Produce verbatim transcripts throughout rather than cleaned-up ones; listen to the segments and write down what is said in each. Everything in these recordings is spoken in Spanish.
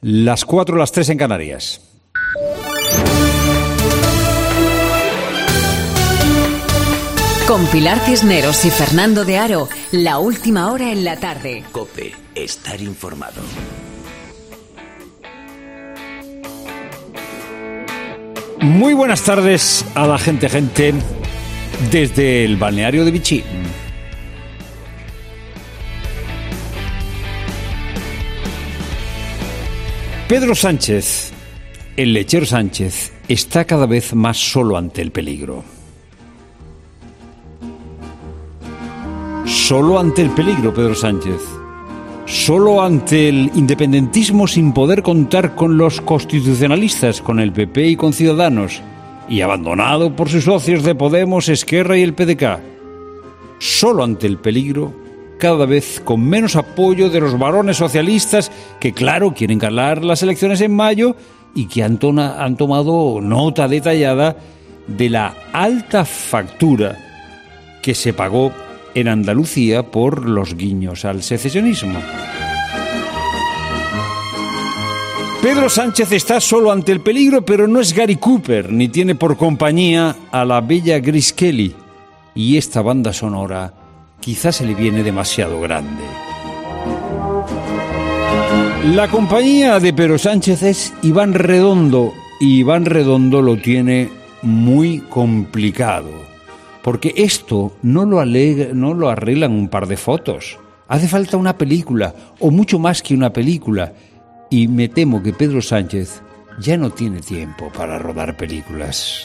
Las cuatro, las tres en Canarias. Con Pilar Cisneros y Fernando de Aro, la última hora en la tarde. COPE, estar informado. Muy buenas tardes a la gente, gente, desde el balneario de Vichy. Pedro Sánchez, el lechero Sánchez, está cada vez más solo ante el peligro. Solo ante el peligro, Pedro Sánchez. Solo ante el independentismo sin poder contar con los constitucionalistas, con el P P y con Ciudadanos, y abandonado por sus socios de Podemos, Esquerra y el P D K. Solo ante el peligro, cada vez con menos apoyo de los varones socialistas que, claro, quieren ganar las elecciones en mayo y que han, tona, han tomado nota detallada de la alta factura que se pagó en Andalucía por los guiños al secesionismo. Pedro Sánchez está solo ante el peligro, pero no es Gary Cooper, ni tiene por compañía a la bella Grace Kelly. Y esta banda sonora quizás se le viene demasiado grande. La compañía de Pedro Sánchez es Iván Redondo, y Iván Redondo lo tiene muy complicado. Porque esto no lo, alega, no lo arreglan un par de fotos. Hace falta una película, o mucho más que una película. Y me temo que Pedro Sánchez ya no tiene tiempo para rodar películas.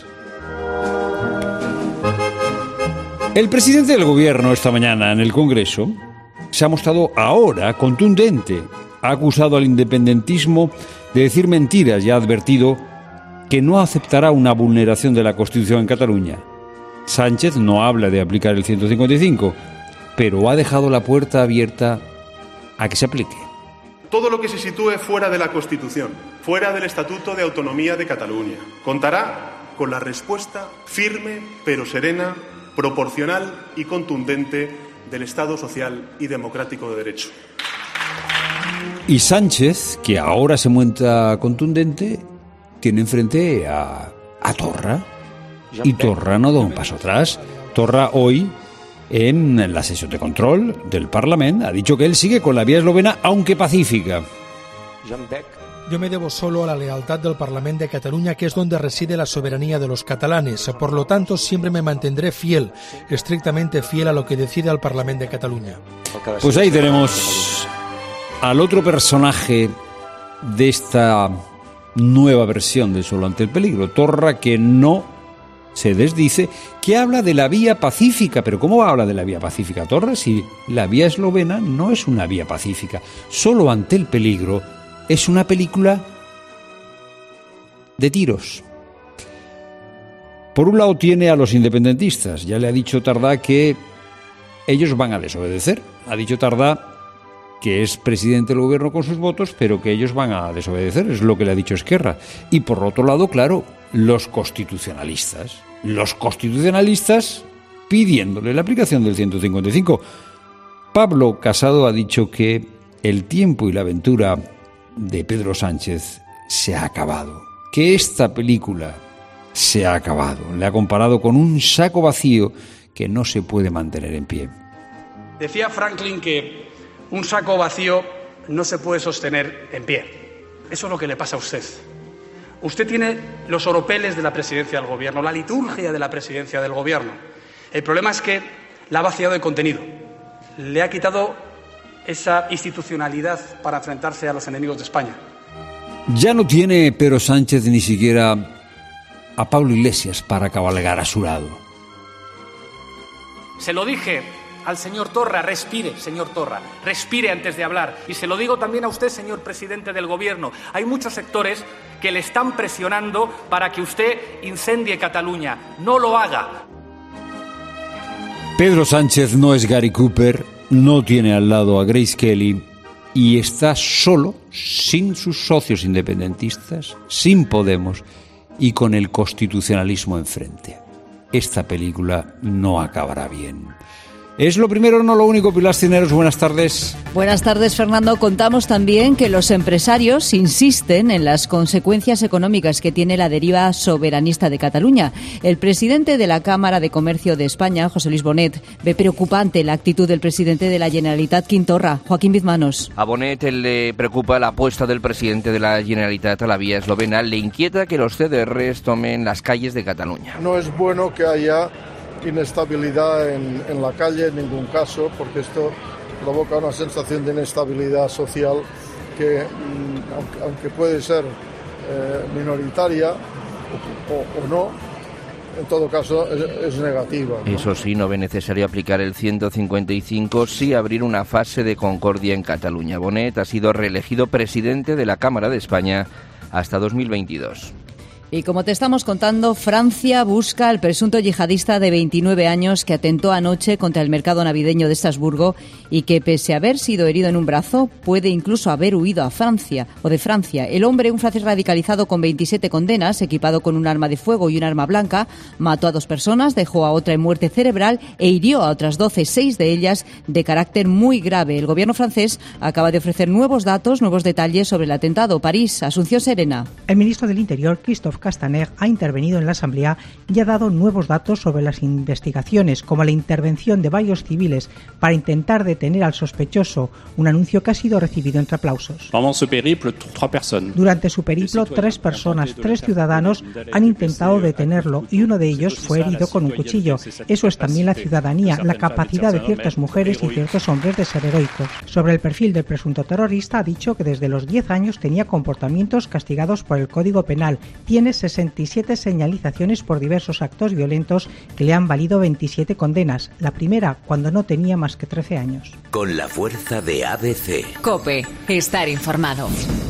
El presidente del gobierno esta mañana en el Congreso se ha mostrado ahora contundente. Ha acusado al independentismo de decir mentiras y ha advertido que no aceptará una vulneración de la Constitución en Cataluña. Sánchez no habla de aplicar el ciento cincuenta y cinco, pero ha dejado la puerta abierta a que se aplique. Todo lo que se sitúe fuera de la Constitución, fuera del Estatuto de Autonomía de Cataluña, contará con la respuesta firme pero serena, proporcional y contundente del Estado social y democrático de derecho. Y Sánchez, que ahora se muestra contundente, tiene enfrente a, a Torra. Y Torra no da un paso atrás. Torra hoy, en la sesión de control del Parlamento, ha dicho que él sigue con la vía eslovena, aunque pacífica. Yo me debo solo a la lealtad del Parlamento de Cataluña, que es donde reside la soberanía de los catalanes. Por lo tanto, siempre me mantendré fiel, estrictamente fiel a lo que decide el Parlamento de Cataluña. Pues ahí tenemos al otro personaje de esta nueva versión de Solo ante el peligro, Torra, que no se desdice, que habla de la vía pacífica. Pero ¿cómo habla de la vía pacífica, Torra, si la vía eslovena no es una vía pacífica? Solo ante el peligro es una película de tiros. Por un lado tiene a los independentistas. Ya le ha dicho Tardá que ellos van a desobedecer. Ha dicho Tardá que es presidente del gobierno con sus votos, pero que ellos van a desobedecer. Es lo que le ha dicho Esquerra. Y por otro lado, claro, los constitucionalistas. Los constitucionalistas pidiéndole la aplicación del ciento cincuenta y cinco. Pablo Casado ha dicho que el tiempo y la aventura de Pedro Sánchez se ha acabado. Que esta película se ha acabado. Le ha comparado con un saco vacío que no se puede mantener en pie. Decía Franklin que un saco vacío no se puede sostener en pie. Eso es lo que le pasa a usted. Usted tiene los oropeles de la presidencia del gobierno, la liturgia de la presidencia del gobierno. El problema es que la ha vaciado de contenido. Le ha quitado esa institucionalidad para enfrentarse a los enemigos de España. Ya no tiene Pedro Sánchez ni siquiera a Pablo Iglesias para cabalgar a su lado. Se lo dije al señor Torra, respire, señor Torra, respire antes de hablar. Y se lo digo también a usted, señor presidente del gobierno. Hay muchos sectores que le están presionando para que usted incendie Cataluña. No lo haga. Pedro Sánchez no es Gary Cooper, no tiene al lado a Grace Kelly y está solo, sin sus socios independentistas, sin Podemos y con el constitucionalismo enfrente. Esta película no acabará bien. Es lo primero, no lo único. Pilar Cisneros, buenas tardes. Buenas tardes, Fernando. Contamos también que los empresarios insisten en las consecuencias económicas que tiene la deriva soberanista de Cataluña. El presidente de la Cámara de Comercio de España, José Luis Bonet, ve preocupante la actitud del presidente de la Generalitat, Quim Torra. Joaquín Bizmanos. A Bonet le preocupa la apuesta del presidente de la Generalitat a la vía eslovena. Le inquieta que los C D Rs tomen las calles de Cataluña. No es bueno que haya inestabilidad en, en la calle en ningún caso, porque esto provoca una sensación de inestabilidad social que, aunque, aunque puede ser eh, minoritaria o, o, o no, en todo caso es, es negativa, ¿no? Eso sí, no ve necesario aplicar el ciento cincuenta y cinco, sí abrir una fase de concordia en Cataluña. Bonet ha sido reelegido presidente de la Cámara de España hasta dos mil veintidós. Y como te estamos contando, Francia busca al presunto yihadista de veintinueve años que atentó anoche contra el mercado navideño de Estrasburgo y que, pese a haber sido herido en un brazo, puede incluso haber huido a Francia o de Francia. El hombre, un francés radicalizado con veintisiete condenas, equipado con un arma de fuego y un arma blanca, mató a dos personas, dejó a otra en muerte cerebral e hirió a otras doce, seis de ellas de carácter muy grave. El gobierno francés acaba de ofrecer nuevos datos, nuevos detalles sobre el atentado. París, Asunción Serena. El ministro del Interior, Christophe Castaner, ha intervenido en la Asamblea y ha dado nuevos datos sobre las investigaciones, como la intervención de varios civiles para intentar detener al sospechoso, un anuncio que ha sido recibido entre aplausos. Durante su periplo, tres personas, tres ciudadanos, han intentado detenerlo y uno de ellos fue herido con un cuchillo. Eso es también la ciudadanía, la capacidad de ciertas mujeres y ciertos hombres de ser heroicos. Sobre el perfil del presunto terrorista, ha dicho que desde los diez años tenía comportamientos castigados por el Código Penal. Tiene sesenta y siete señalizaciones por diversos actos violentos que le han valido veintisiete condenas. La primera, cuando no tenía más que trece años. Con la fuerza de A B C. COPE. Estar informado.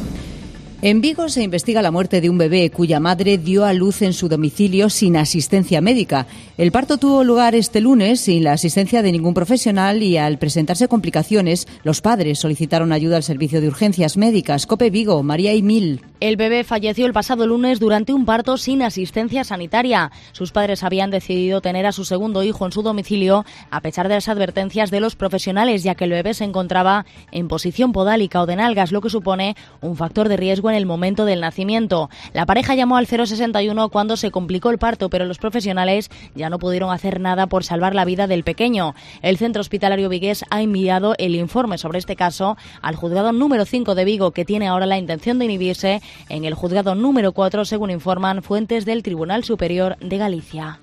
En Vigo se investiga la muerte de un bebé cuya madre dio a luz en su domicilio sin asistencia médica. El parto tuvo lugar este lunes sin la asistencia de ningún profesional y al presentarse complicaciones, los padres solicitaron ayuda al servicio de urgencias médicas. COPE Vigo, María Emil. El bebé falleció el pasado lunes durante un parto sin asistencia sanitaria. Sus padres habían decidido tener a su segundo hijo en su domicilio a pesar de las advertencias de los profesionales, ya que el bebé se encontraba en posición podálica o de nalgas, lo que supone un factor de riesgo en el momento del nacimiento. La pareja llamó al cero sesenta y uno cuando se complicó el parto, pero los profesionales ya no pudieron hacer nada por salvar la vida del pequeño. El centro hospitalario vigués ha enviado el informe sobre este caso al juzgado número cinco de Vigo, que tiene ahora la intención de inhibirse en el juzgado número cuatro, según informan fuentes del Tribunal Superior de Galicia.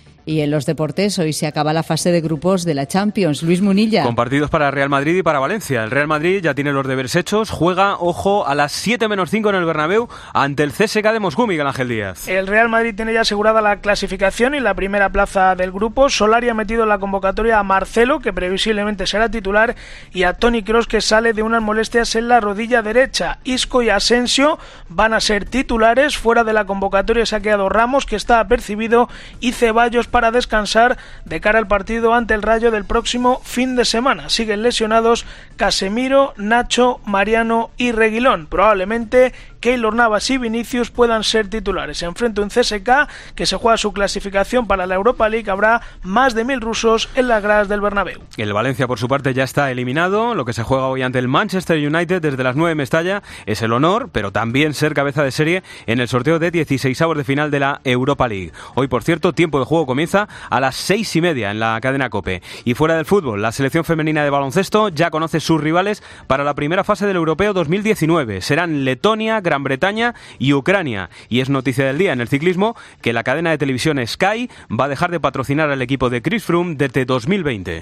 Y en los deportes, hoy se acaba la fase de grupos de la Champions. Luis Munilla. Con partidos para Real Madrid y para Valencia. El Real Madrid ya tiene los deberes hechos. Juega, ojo, a las siete menos cinco en el Bernabéu ante el C S K de Moscú, Miguel Ángel Díaz. El Real Madrid tiene ya asegurada la clasificación y la primera plaza del grupo. Solari ha metido en la convocatoria a Marcelo, que previsiblemente será titular, y a Toni Kroos, que sale de unas molestias en la rodilla derecha. Isco y Asensio van a ser titulares. Fuera de la convocatoria se ha quedado Ramos, que está apercibido, y Ceballos para descansar de cara al partido ante el Rayo del próximo fin de semana. Siguen lesionados Casemiro, Nacho, Mariano y Reguilón. Probablemente Keylor Navas y Vinicius puedan ser titulares. Enfrente un C S K que se juega su clasificación para la Europa League. Habrá más de mil rusos en las gradas del Bernabéu. El Valencia, por su parte, ya está eliminado. Lo que se juega hoy ante el Manchester United desde las nueve en Mestalla es el honor, pero también ser cabeza de serie en el sorteo de dieciseisavos de final de la Europa League. Hoy, por cierto, tiempo de juego comienza a las seis y media en la cadena COPE. Y fuera del fútbol, la selección femenina de baloncesto ya conoce sus rivales para la primera fase del Europeo dos mil diecinueve. Serán Letonia, Gran Bretaña y Ucrania. Y es noticia del día en el ciclismo que la cadena de televisión Sky va a dejar de patrocinar al equipo de Chris Froome desde dos mil veinte.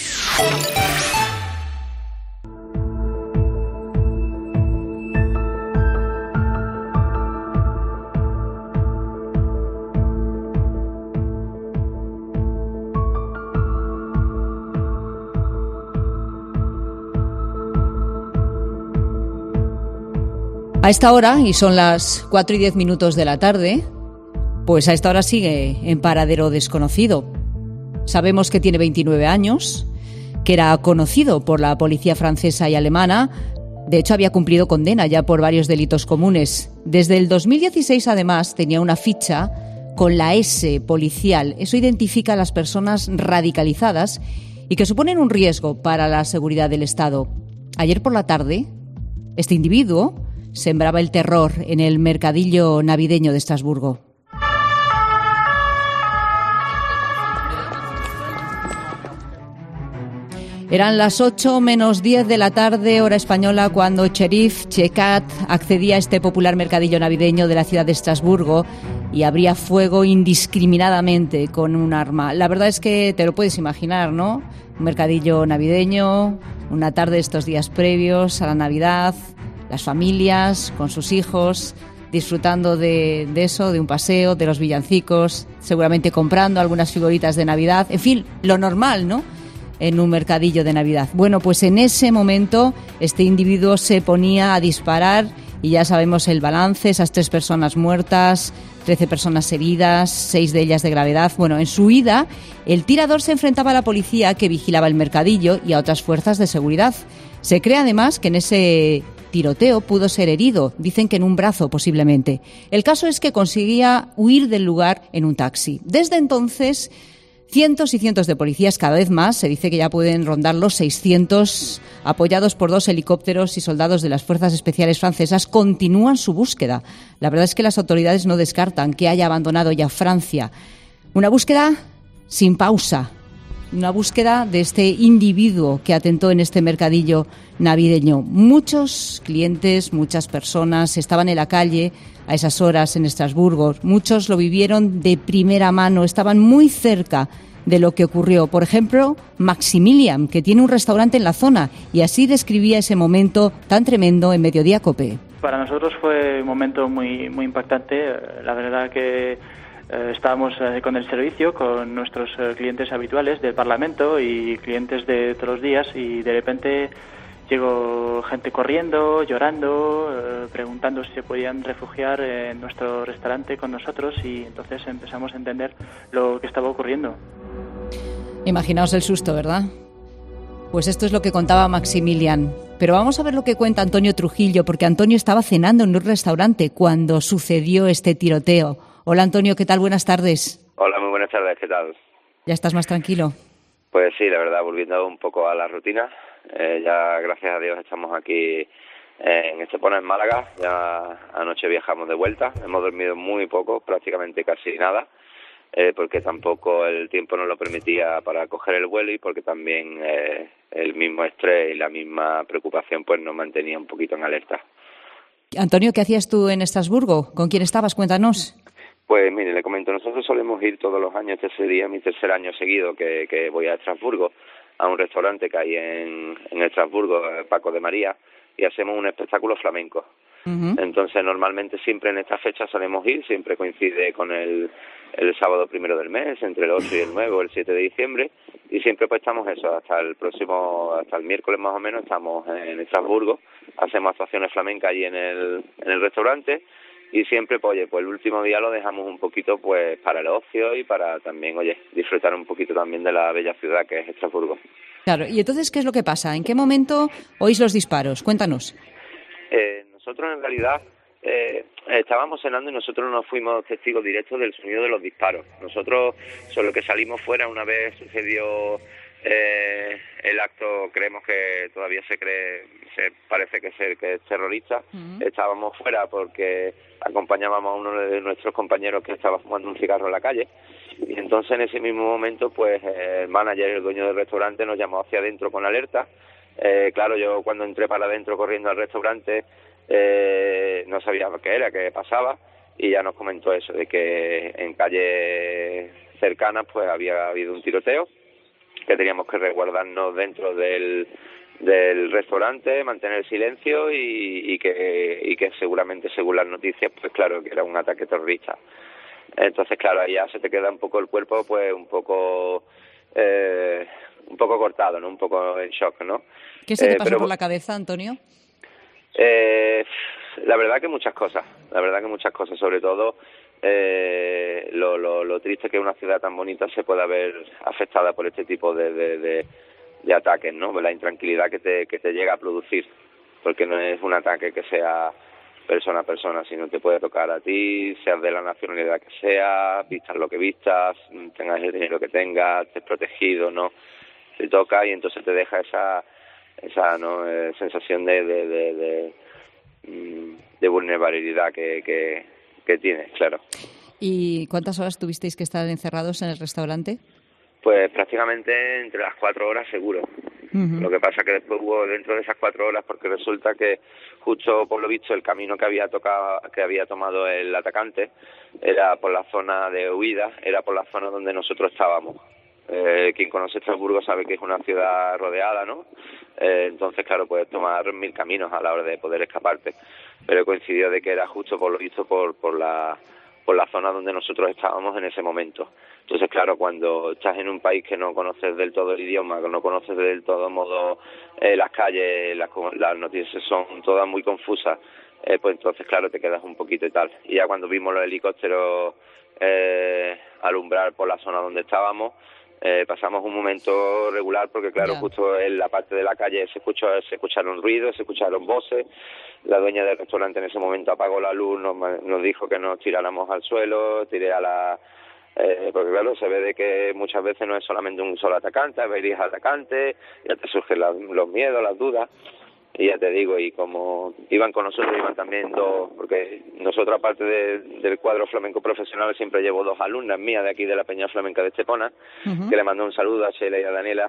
A esta hora, y son las cuatro y diez minutos de la tarde, pues a esta hora sigue en paradero desconocido. Sabemos que tiene veintinueve años, que era conocido por la policía francesa y alemana. De hecho, había cumplido condena ya por varios delitos comunes. Desde el dos mil dieciséis, además, tenía una ficha con la S policial. Eso identifica a las personas radicalizadas y que suponen un riesgo para la seguridad del Estado. Ayer por la tarde, este individuo sembraba el terror en el mercadillo navideño de Estrasburgo. Eran las ocho menos diez de la tarde, hora española, cuando Cherif Chekat accedía a este popular mercadillo navideño de la ciudad de Estrasburgo y abría fuego indiscriminadamente con un arma. La verdad es que te lo puedes imaginar, ¿no? Un mercadillo navideño, una tarde estos días previos a la Navidad, las familias con sus hijos disfrutando de, de eso, de un paseo, de los villancicos, seguramente comprando algunas figuritas de Navidad, en fin, lo normal, ¿no?, en un mercadillo de Navidad. Bueno, pues en ese momento este individuo se ponía a disparar y ya sabemos el balance, esas tres personas muertas, trece personas heridas, seis de ellas de gravedad. Bueno, en su huida, el tirador se enfrentaba a la policía que vigilaba el mercadillo y a otras fuerzas de seguridad. Se cree además que en ese tiroteo pudo ser herido, dicen que en un brazo posiblemente. El caso es que conseguía huir del lugar en un taxi. Desde entonces, cientos y cientos de policías, cada vez más, se dice que ya pueden rondar los seiscientos, apoyados por dos helicópteros y soldados de las Fuerzas Especiales francesas, continúan su búsqueda. La verdad es que las autoridades no descartan que haya abandonado ya Francia. Una búsqueda sin pausa, una búsqueda de este individuo que atentó en este mercadillo navideño. Muchos clientes, muchas personas estaban en la calle a esas horas en Estrasburgo. Muchos lo vivieron de primera mano, estaban muy cerca de lo que ocurrió. Por ejemplo, Maximilian, que tiene un restaurante en la zona, y así describía ese momento tan tremendo en Mediodía COPE. Para nosotros fue un momento muy, muy impactante. La verdad que eh, estábamos eh, con el servicio, con nuestros eh, clientes habituales del Parlamento y clientes de todos los días, y de repente llegó gente corriendo, llorando, eh, preguntando si se podían refugiar en nuestro restaurante con nosotros, y entonces empezamos a entender lo que estaba ocurriendo. Imaginaos el susto, ¿verdad? Pues esto es lo que contaba Maximilian. Pero vamos a ver lo que cuenta Antonio Trujillo, porque Antonio estaba cenando en un restaurante cuando sucedió este tiroteo. Hola Antonio, ¿qué tal? Buenas tardes. Hola, muy buenas tardes, ¿qué tal? ¿Ya estás más tranquilo? Pues sí, la verdad, volviendo un poco a la rutina. Eh, ya, gracias a Dios, estamos aquí en Estepona, en Málaga. Ya anoche viajamos de vuelta. Hemos dormido muy poco, prácticamente casi nada, eh, porque tampoco el tiempo nos lo permitía para coger el vuelo, y porque también eh, el mismo estrés y la misma preocupación pues nos mantenía un poquito en alerta. Antonio, ¿qué hacías tú en Estrasburgo? ¿Con quién estabas? Cuéntanos. Pues mire, le comento, nosotros solemos ir todos los años. Este sería mi tercer año seguido que, que voy a Estrasburgo, a un restaurante que hay en, en Estrasburgo, Paco de María, y hacemos un espectáculo flamenco. Uh-huh. Entonces, normalmente siempre en esta fecha solemos ir, siempre coincide con el, el sábado primero del mes, entre el ocho y el nueve o el siete de diciembre, y siempre pues estamos eso, hasta el próximo, hasta el miércoles más o menos, estamos en Estrasburgo, hacemos actuaciones flamencas allí en el, en el restaurante, y siempre, pues, oye, pues el último día lo dejamos un poquito pues para el ocio y para también, oye, disfrutar un poquito también de la bella ciudad que es Estrasburgo. Claro, y entonces, ¿qué es lo que pasa? ¿En qué momento oís los disparos? Cuéntanos. Eh, nosotros, en realidad, eh, estábamos cenando y nosotros no fuimos testigos directos del sonido de los disparos. Nosotros, solo que salimos fuera una vez sucedió eh, el acto, creemos que todavía se cree, se parece que es, que es terrorista. Uh-huh. Estábamos fuera porque acompañábamos a uno de nuestros compañeros que estaba fumando un cigarro en la calle, y entonces en ese mismo momento pues el manager, el dueño del restaurante, nos llamó hacia adentro con alerta. Eh, claro, yo cuando entré para adentro corriendo al restaurante eh, no sabía qué era, qué pasaba, y ya nos comentó eso, de que en calles cercanas pues había habido un tiroteo, que teníamos que resguardarnos dentro del del restaurante, mantener silencio y, y que y que seguramente, según las noticias, pues claro, que era un ataque terrorista. Entonces, claro, ahí ya se te queda un poco el cuerpo, pues un poco eh, un poco cortado, ¿no? Un poco en shock, ¿no? ¿Qué se te eh, pasó pero, por la cabeza, Antonio? Eh, la verdad que muchas cosas, la verdad que muchas cosas, sobre todo eh, lo, lo, lo triste que una ciudad tan bonita se pueda ver afectada por este tipo de, de, de, de ataques, ¿no? La intranquilidad que te, que te llega a producir, porque no es un ataque que sea persona a persona, sino te puede tocar a ti, seas de la nacionalidad que sea, vistas lo que vistas, tengas el dinero que tengas, estés protegido, ¿no? te toca y entonces te deja esa esa ¿no? eh, sensación de de, de, de, de vulnerabilidad que, que, que tienes, claro. ¿Y cuántas horas tuvisteis que estar encerrados en el restaurante? Pues prácticamente entre las cuatro horas seguro. Uh-huh. Lo que pasa que después hubo dentro de esas cuatro horas, porque resulta que justo por lo visto el camino que había tocado, que había tomado el atacante era por la zona de huida, era por la zona donde nosotros estábamos. Eh, quien conoce Estrasburgo sabe que es una ciudad rodeada, ¿no? Eh, entonces, claro, puedes tomar mil caminos a la hora de poder escaparte. Pero coincidió de que era justo por lo visto por, por la por la zona donde nosotros estábamos en ese momento. Entonces, claro, cuando estás en un país que no conoces del todo el idioma, que no conoces del todo modo eh, las calles, las, las noticias son todas muy confusas, eh, pues entonces, claro, te quedas un poquito y tal. Y ya cuando vimos los helicópteros eh, alumbrar por la zona donde estábamos, eh, pasamos un momento regular porque, claro, yeah. justo en la parte de la calle se escuchó, se escucharon ruidos, se escucharon voces. La dueña del restaurante en ese momento apagó la luz, nos, nos dijo que nos tiráramos al suelo, tiré a la... Eh, porque claro, se ve de que muchas veces no es solamente un solo atacante, hay varios atacantes, ya te surgen la, los miedos, las dudas, y ya te digo, y como iban con nosotros, iban también dos, porque nosotros aparte de, del cuadro flamenco profesional siempre llevo dos alumnas mías de aquí de la Peña Flamenca de Estepona, uh-huh. que le mando un saludo a Sheila y a Daniela,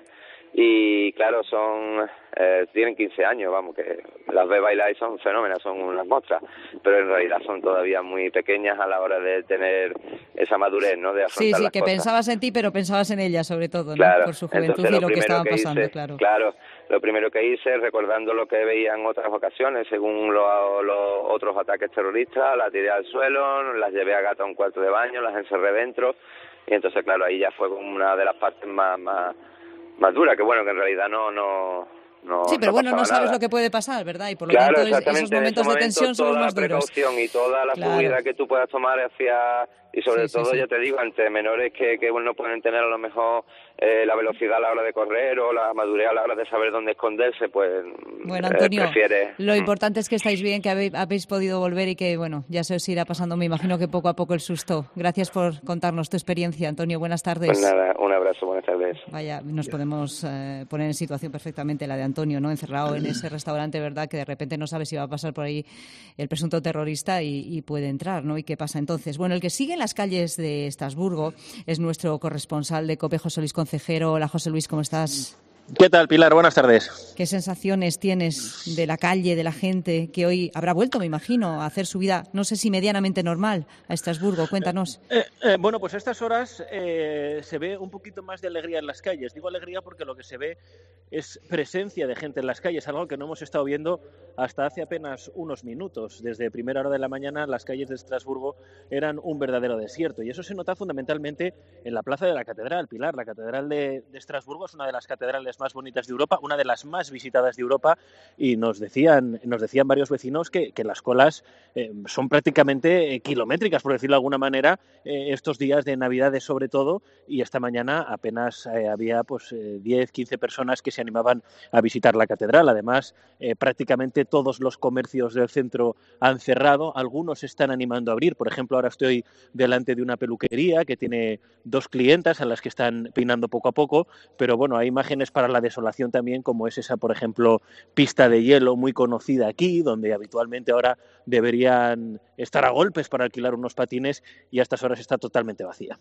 y claro, son eh, tienen quince años, vamos, que las ve bailar y son fenómenas, son unas monstras, pero en realidad son todavía muy pequeñas a la hora de tener esa madurez, ¿no? De afrontar sí, sí, las que cosas. Pensabas en ti, pero pensabas en ella sobre todo, ¿no? Claro. Por su juventud Entonces, y lo, lo que estaba que pasando, hice, claro. Claro, lo primero que hice, recordando lo que veía en otras ocasiones, según los, los otros ataques terroristas, las tiré al suelo, las llevé a Gata a un cuarto de baño, las encerré dentro, y entonces, claro, ahí ya fue como una de las partes más... más más dura, que bueno, que en realidad no no no sí, pero no bueno, no sabes nada. Lo que puede pasar, ¿verdad? Y por lo claro, tanto, esos momentos momento, de tensión son los más duros. Toda la precaución y toda la claro. seguridad que tú puedas tomar hacia... Y sobre sí, todo, sí, sí. yo te digo, ante menores que, que no pueden tener a lo mejor eh, la velocidad a la hora de correr o la madurez a la hora de saber dónde esconderse, pues bueno, Antonio, eh, prefiere... Lo importante es que estáis bien, que habéis, habéis podido volver y que, bueno, ya se os irá pasando, me imagino que poco a poco el susto. Gracias por contarnos tu experiencia, Antonio. Buenas tardes. Pues nada, un abrazo, buenas tardes. Vaya, nos podemos eh, poner en situación perfectamente la de Antonio, ¿no? Encerrado en ese restaurante, ¿verdad? Que de repente no sabe si va a pasar por ahí el presunto terrorista y, y puede entrar, ¿no? ¿Y qué pasa entonces? Bueno, el que sigue en las calles de Estrasburgo es nuestro corresponsal de COPE, José Luis Concejero. Hola, José Luis, ¿cómo estás? ¿Qué tal, Pilar? Buenas tardes. ¿Qué sensaciones tienes de la calle, de la gente que hoy habrá vuelto, me imagino, a hacer su vida, no sé si medianamente normal, a Estrasburgo? Cuéntanos. Eh, eh, bueno, pues a estas horas eh, se ve un poquito más de alegría en las calles. Digo alegría porque lo que se ve es presencia de gente en las calles, algo que no hemos estado viendo hasta hace apenas unos minutos. Desde primera hora de la mañana las calles de Estrasburgo eran un verdadero desierto y eso se nota fundamentalmente en la plaza de la Catedral, Pilar. La Catedral de, de Estrasburgo es una de las catedrales más bonitas de Europa, una de las más visitadas de Europa y nos decían, nos decían varios vecinos que, que las colas eh, son prácticamente eh, kilométricas, por decirlo de alguna manera, eh, estos días de Navidades sobre todo, y esta mañana apenas eh, había pues eh, diez, quince personas que se animaban a visitar la catedral. Además, eh, prácticamente todos los comercios del centro han cerrado, algunos se están animando a abrir. Por ejemplo, ahora estoy delante de una peluquería que tiene dos clientas a las que están peinando poco a poco, pero bueno, hay imágenes para la desolación también, como es esa, por ejemplo, pista de hielo muy conocida aquí, donde habitualmente ahora deberían estar a golpes para alquilar unos patines y a estas horas está totalmente vacía.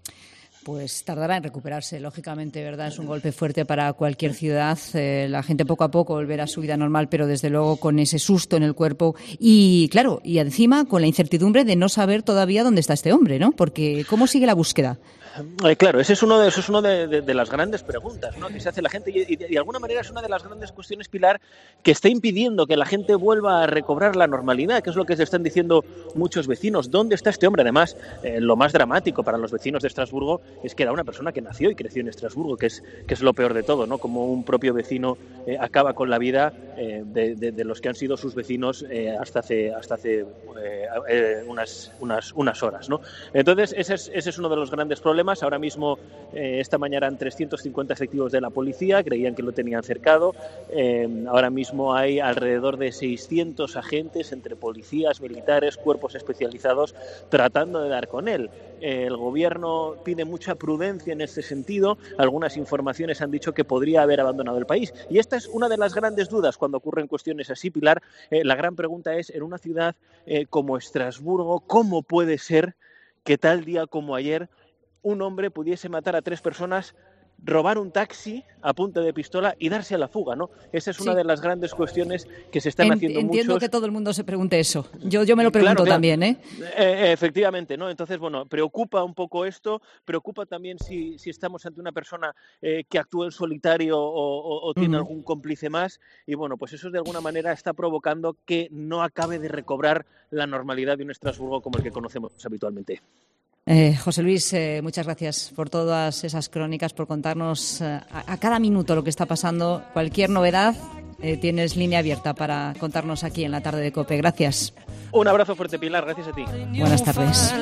Pues tardará en recuperarse, lógicamente, ¿verdad? Es un golpe fuerte para cualquier ciudad. Eh, la gente poco a poco volverá a su vida normal, pero desde luego con ese susto en el cuerpo. Y claro, y encima con la incertidumbre de no saber todavía dónde está este hombre, ¿no? Porque ¿cómo sigue la búsqueda? Eh, claro, ese es uno de, eso es uno de, de, de las grandes preguntas, ¿no?, que se hace la gente y, y de, de alguna manera es una de las grandes cuestiones, Pilar, que está impidiendo que la gente vuelva a recobrar la normalidad, que es lo que se están diciendo muchos vecinos. ¿Dónde está este hombre? Además, eh, lo más dramático para los vecinos de Estrasburgo es que era una persona que nació y creció en Estrasburgo, que es, que es lo peor de todo, ¿no? Como un propio vecino eh, acaba con la vida eh, de, de, de los que han sido sus vecinos eh, hasta hace, hasta hace eh, eh, unas, unas, unas horas, ¿no? Entonces, ese es, ese es uno de los grandes problemas. Ahora mismo, eh, esta mañana eran trescientos cincuenta efectivos de la policía, creían que lo tenían cercado. Eh, ahora mismo hay alrededor de seiscientos agentes entre policías, militares, cuerpos especializados, tratando de dar con él. Eh, el gobierno pide mucho mucha prudencia en este sentido. Algunas informaciones han dicho que podría haber abandonado el país. Y esta es una de las grandes dudas cuando ocurren cuestiones así, Pilar. Eh, la gran pregunta es, en una ciudad eh, como Estrasburgo, ¿cómo puede ser que tal día como ayer un hombre pudiese matar a tres personas, robar un taxi a punta de pistola y darse a la fuga, ¿no? Esa es una sí. de las grandes cuestiones que se están en, haciendo entiendo muchos. Entiendo que todo el mundo se pregunte eso. Yo, yo me lo pregunto claro, claro. también, ¿eh? ¿eh? Efectivamente, ¿no? Entonces, bueno, preocupa un poco esto, preocupa también si, si estamos ante una persona eh, que actúa en solitario o, o, o tiene uh-huh. algún cómplice más, y bueno, pues eso de alguna manera está provocando que no acabe de recobrar la normalidad de un Estrasburgo como el que conocemos habitualmente. Eh, José Luis, eh, muchas gracias por todas esas crónicas, por contarnos eh, a, a cada minuto lo que está pasando. Cualquier novedad, eh, tienes línea abierta para contarnos aquí en la tarde de COPE. Gracias. Un abrazo fuerte, Pilar. Gracias a ti. Buenas tardes.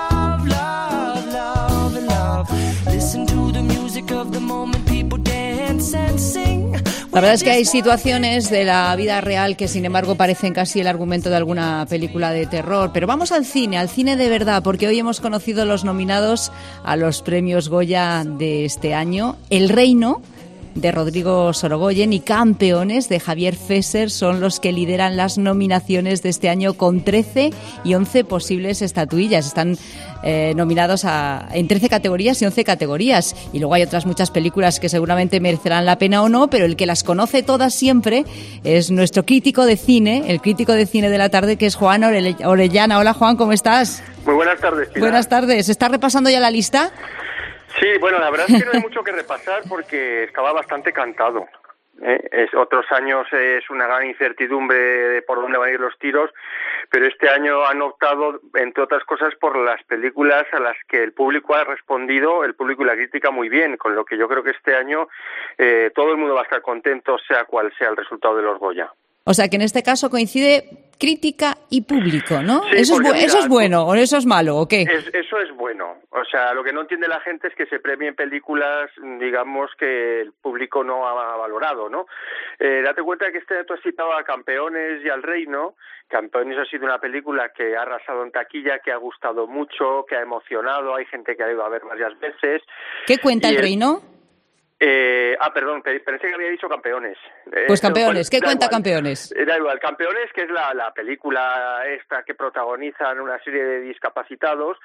La verdad es que hay situaciones de la vida real que, sin embargo, parecen casi el argumento de alguna película de terror. Pero vamos al cine, al cine de verdad, porque hoy hemos conocido los nominados a los premios Goya de este año. El Reino, de Rodrigo Sorogoyen, y Campeones, de Javier Fesser, son los que lideran las nominaciones de este año con trece y once posibles estatuillas. Están eh, nominados a, en trece categorías y once categorías. Y luego hay otras muchas películas que seguramente merecerán la pena o no, pero el que las conoce todas siempre es nuestro crítico de cine, el crítico de cine de la tarde, que es Juan Orellana. Hola, Juan, ¿cómo estás? Muy buenas tardes, Pilar. Buenas tardes. ¿Estás repasando ya la lista? Sí, bueno, la verdad es que no hay mucho que repasar porque estaba bastante cantado. ¿eh? Es, otros años es una gran incertidumbre de por dónde van a ir los tiros, pero este año han optado, entre otras cosas, por las películas a las que el público ha respondido, el público y la crítica, muy bien, con lo que yo creo que este año eh, todo el mundo va a estar contento, sea cual sea el resultado de los Goya. O sea, que en este caso coincide crítica y público, ¿no? Sí, ¿Eso, es bu- mira, ¿Eso es bueno o eso es malo o qué? Es, eso es bueno. O sea, lo que no entiende la gente es que se premien películas, digamos, que el público no ha valorado, ¿no? Eh, date cuenta que este año tú has citado a Campeones y al Reino. Campeones ha sido una película que ha arrasado en taquilla, que ha gustado mucho, que ha emocionado. Hay gente que ha ido a ver varias veces. ¿Qué cuenta el, el Reino? Eh, ah, perdón, pensé que había dicho Campeones. Pues Campeones, ¿qué da cuenta igual. Campeones? Da igual, Campeones, que es la, la película esta que protagonizan una serie de discapacitados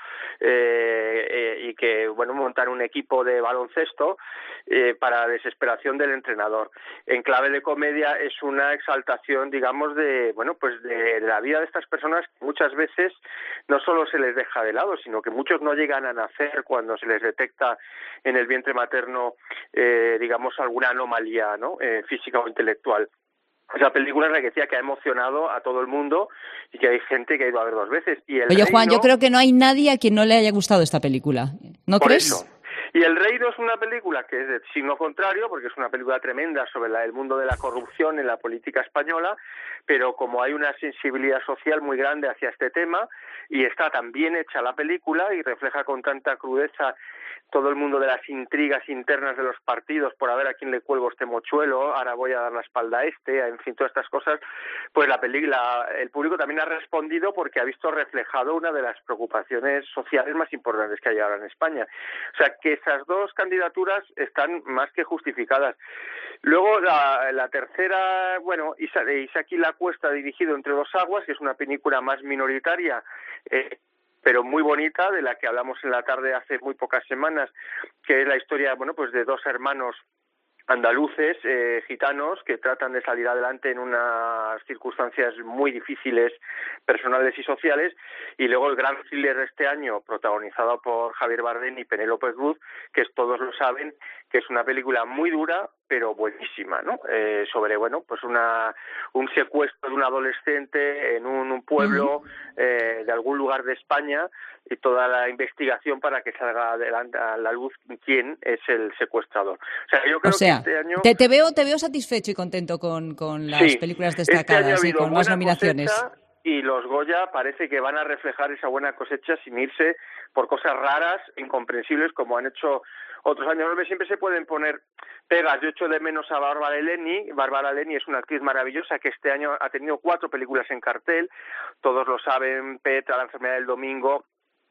eh, eh, y que, bueno, montan un equipo de baloncesto eh, para desesperación del entrenador. En clave de comedia es una exaltación, digamos, de, bueno, pues de, de la vida de estas personas que muchas veces no solo se les deja de lado, sino que muchos no llegan a nacer cuando se les detecta en el vientre materno Eh, digamos, alguna anomalía, ¿no? Eh, física o intelectual. Esa película es la que decía que ha emocionado a todo el mundo y que hay gente que ha ido a ver dos veces. Y el Oye, Reino, Juan, yo creo que no hay nadie a quien no le haya gustado esta película. ¿No por crees? Eso. Y El Reino es una película que es de signo contrario, porque es una película tremenda sobre la, el mundo de la corrupción en la política española, pero como hay una sensibilidad social muy grande hacia este tema y está tan bien hecha la película y refleja con tanta crudeza todo el mundo de las intrigas internas de los partidos por a ver a quién le cuelgo este mochuelo, ahora voy a dar la espalda a este, en fin, todas estas cosas, pues la película, el público también ha respondido porque ha visto reflejado una de las preocupaciones sociales más importantes que hay ahora en España. O sea, que esas dos candidaturas están más que justificadas. Luego, la, la tercera, bueno, Isa, de Isaki La Cuesta, dirigido Entre dos aguas, que es una película más minoritaria, eh, pero muy bonita, de la que hablamos en la tarde hace muy pocas semanas, que es la historia, bueno, pues de dos hermanos andaluces, eh, gitanos, que tratan de salir adelante en unas circunstancias muy difíciles, personales y sociales, y luego el gran thriller de este año, protagonizado por Javier Bardem y Penélope Cruz, que es, todos lo saben, que es una película muy dura, pero buenísima, ¿no? Eh, sobre, bueno, pues una un secuestro de un adolescente en un, un pueblo eh, de algún lugar de España y toda la investigación para que salga adelante a la luz quién es el secuestrador. O sea, yo creo o sea, que este año... Te, te, veo, te veo satisfecho y contento con, con las sí, películas este destacadas año y con más nominaciones. Y los Goya parece que van a reflejar esa buena cosecha sin irse por cosas raras, incomprensibles, como han hecho otros años. Siempre se pueden poner pegas. Yo echo de menos a Bárbara Leni. Bárbara Leni es una actriz maravillosa que este año ha tenido cuatro películas en cartel. Todos lo saben, Petra, La enfermedad del domingo,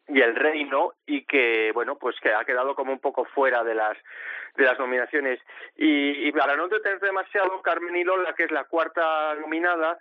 y El Reino, y que, bueno, pues que ha quedado como un poco fuera de las de las nominaciones. Y, y para no detener demasiado, Carmen y Lola, que es la cuarta nominada,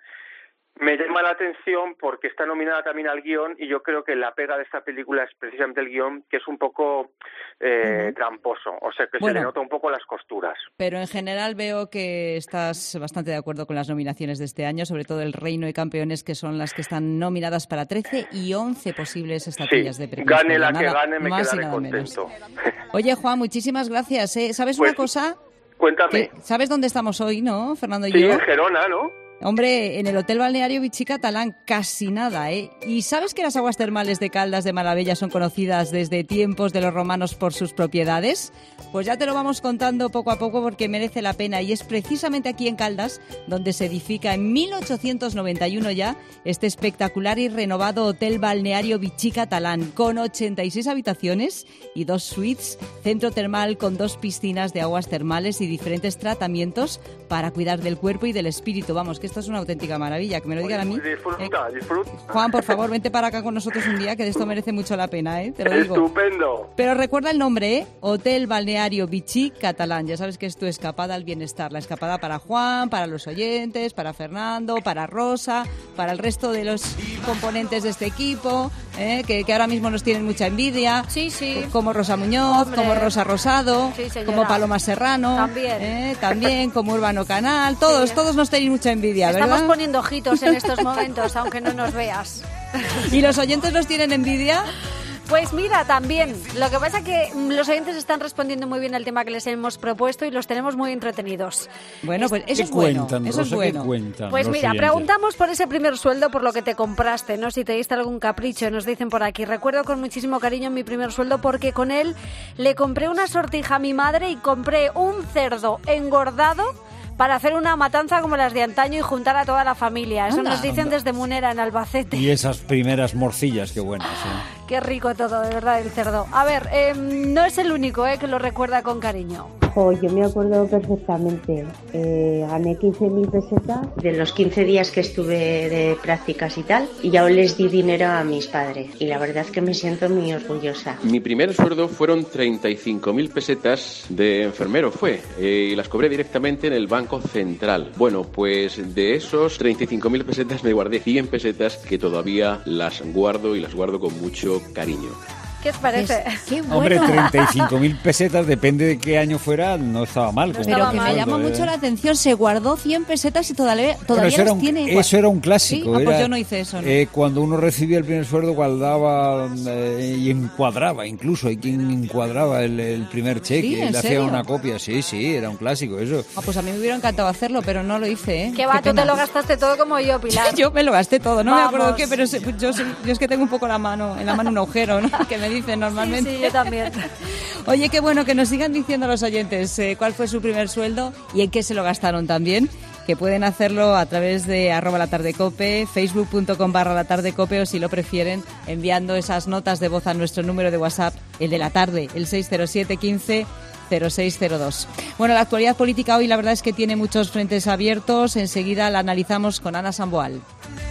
me llama la atención porque está nominada también al guión, y yo creo que la pega de esta película es precisamente el guión, que es un poco eh, uh-huh. tramposo, o sea que bueno, se le nota un poco las costuras. Pero en general veo que estás bastante de acuerdo con las nominaciones de este año, sobre todo El Reino y Campeones, que son las que están nominadas para trece y once posibles estatuillas sí, de premios. Gane la nada, que gane, me quedaré contento. Menos. Oye, Juan, muchísimas gracias. ¿eh? ¿Sabes pues, una cosa? Cuéntame. ¿Sabes dónde estamos hoy, no, Fernando y sí, yo? Sí, en Gerona, ¿no? Hombre, en el Hotel Balneario Vichy Catalán, casi nada, ¿eh? ¿Y sabes que las aguas termales de Caldas de Malavella son conocidas desde tiempos de los romanos por sus propiedades? Pues ya te lo vamos contando poco a poco porque merece la pena, y es precisamente aquí en Caldas donde se edifica en mil ochocientos noventa y uno ya este espectacular y renovado Hotel Balneario Vichy Catalán, con ochenta y seis habitaciones y dos suites, centro termal con dos piscinas de aguas termales y diferentes tratamientos para cuidar del cuerpo y del espíritu. Vamos, que esto es una auténtica maravilla, que me lo digan a mí. Disfruta, eh, disfruta. Juan, por favor, vente para acá con nosotros un día, que de esto merece mucho la pena, ¿eh? Te lo digo. Estupendo. Pero recuerda el nombre, ¿eh? Hotel Balneario Vichy Catalán. Ya sabes que es tu escapada al bienestar. La escapada para Juan, para los oyentes, para Fernando, para Rosa, para el resto de los componentes de este equipo, ¿eh? que, que ahora mismo nos tienen mucha envidia. Sí, sí. Como Rosa Muñoz, Hombre. como Rosa Rosado, sí, como Paloma Serrano. También. ¿eh? También, como Urbano Canal. Todos, sí. todos nos tenéis mucha envidia. ¿verdad? Estamos poniendo ojitos en estos momentos, aunque no nos veas. ¿Y los oyentes nos tienen envidia? Pues mira, también. Lo que pasa es que los oyentes están respondiendo muy bien al tema que les hemos propuesto y los tenemos muy entretenidos. Bueno, pues eso es bueno. Cuentan, eso Rosa, es bueno. ¿Qué cuentan pues mira, oyentes? Preguntamos por ese primer sueldo, por lo que te compraste, ¿no? Si te diste algún capricho, nos dicen por aquí. Recuerdo con muchísimo cariño mi primer sueldo porque con él le compré una sortija a mi madre y compré un cerdo engordado para hacer una matanza como las de antaño y juntar a toda la familia. Eso anda, nos dicen anda. desde Munera, en Albacete. Y esas primeras morcillas, qué buenas. ¿eh? Qué rico todo, de verdad, el cerdo. A ver, eh, no es el único eh, que lo recuerda con cariño. Oh, yo me acuerdo perfectamente. Eh, gané quince mil pesetas de los quince días que estuve de prácticas y tal, y ya les di dinero a mis padres. Y la verdad es que me siento muy orgullosa. Mi primer sueldo fueron treinta y cinco mil pesetas de enfermero, fue. Eh, y las cobré directamente en el Banco Central. Bueno, pues de esos treinta y cinco mil pesetas me guardé cien pesetas que todavía las guardo y las guardo con mucho cariño. ¿Qué os parece? Es, qué bueno. Hombre, treinta y cinco mil pesetas, depende de qué año fuera, no estaba mal. No Pero estaba que mal, me llama ¿eh? mucho la atención, se guardó cien pesetas y todavía, todavía bueno, las un, tiene igual. Eso era un clásico. ¿Sí? Ah, pues era, yo no hice eso, ¿no? eh, cuando uno recibía el primer sueldo, guardaba eh, y encuadraba, incluso hay quien encuadraba el, el primer cheque, ¿Sí? ¿En le hacía serio? una copia, sí, sí, era un clásico eso. Ah, pues a mí me hubiera encantado hacerlo, pero no lo hice, ¿eh? Que va, tú te lo gastaste todo como yo, Pilar. Yo me lo gasté todo, no Vamos. me acuerdo qué, pero se, yo, yo es que tengo un poco la mano, en la mano un agujero, ¿no? Que me dicen normalmente. Sí, sí, yo también. Oye, qué bueno que nos sigan diciendo los oyentes eh, cuál fue su primer sueldo y en qué se lo gastaron también, que pueden hacerlo a través de arroba la tarde cope, facebook punto com barra la tarde cope, o si lo prefieren, enviando esas notas de voz a nuestro número de WhatsApp, el de la tarde, el seis cero siete quince cero seis cero dos. Bueno, la actualidad política hoy la verdad es que tiene muchos frentes abiertos. Enseguida la analizamos con Ana Samboal.